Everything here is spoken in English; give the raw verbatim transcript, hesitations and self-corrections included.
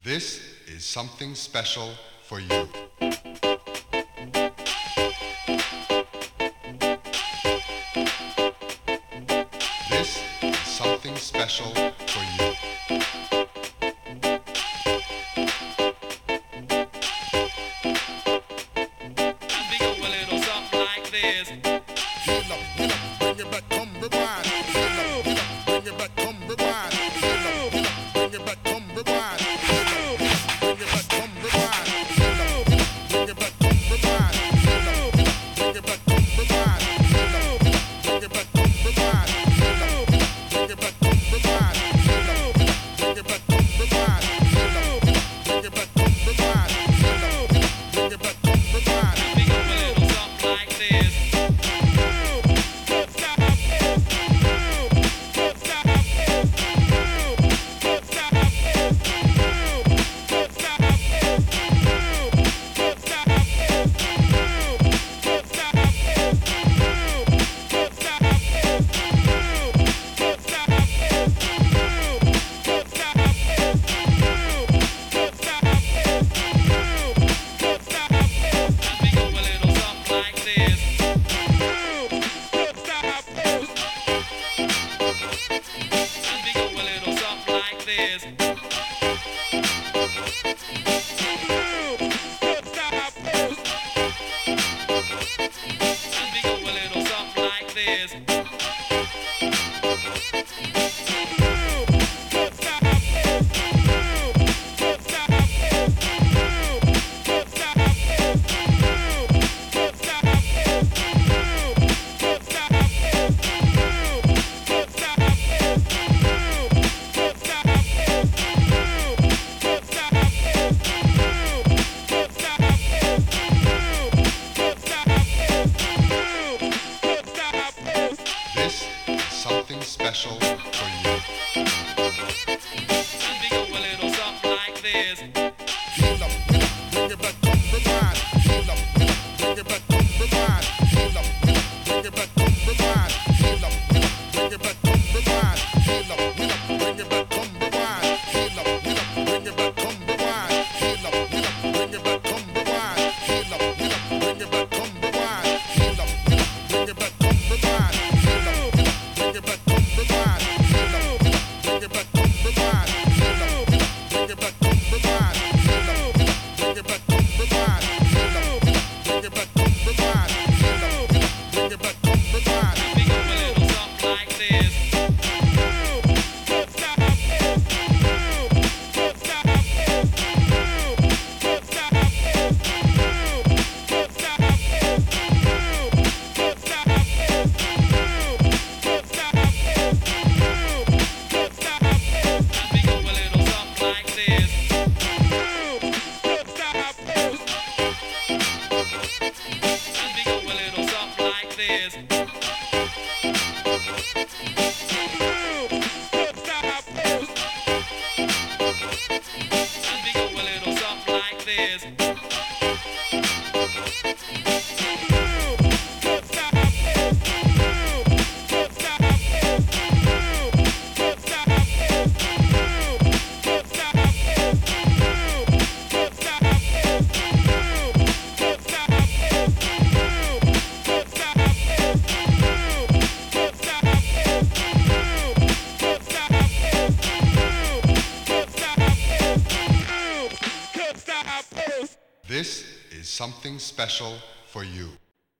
This is something special for you. This is something special for you. We go a little something like this. Heal up, heal up, bring it back, come rewind. Heal up, heal up, bring it back, come rewind. Heal up, heal up, bring it back, come rewind. Heal up, heal up, bring it back, come rewind. Heal up, heal up, bring it back, come rewind. Heal up, heal up, bring it back, come rewind. Heal up, heal up, bring it back, come rewind. Heal up, heal up, bring it back, come rewind. Heal up, heal up, bring it back, come rewind. Heal up, heal up, bring it back, come rewind. Heal up, heal up, bring it back, come rewind. We go a little something like this. This is something special for you. We go a little something like this. Heal up, heal up, bring it back, come rewind. Heal up, heal up, bring it back, come rewind. Heal up, heal up, bring it back, come rewind. Heal up, heal up, bring it back, come rewind. Heal up, heal up, bring it back, come rewind. Heal up, heal up, bring it back, come rewind. Heal up, heal up, bring it back, come rewind. Heal up, heal up, bring it back, come rewind. Heal up, heal up, bring it back, come rewind. Heal up, heal up, bring it back, come rewind. Heal up, heal up, bring it back, come rewind. Heal up, heal up, bring it back, come rewind. Heal up, heal up, bring it back, come rewind. Heal up, heal up, bring it back, come rewind. Heal up, heal up, bring it back, come rewind. We go a little something like this. We go a little something like this. We go a little something like this. We go a little something like this. This is something special for you.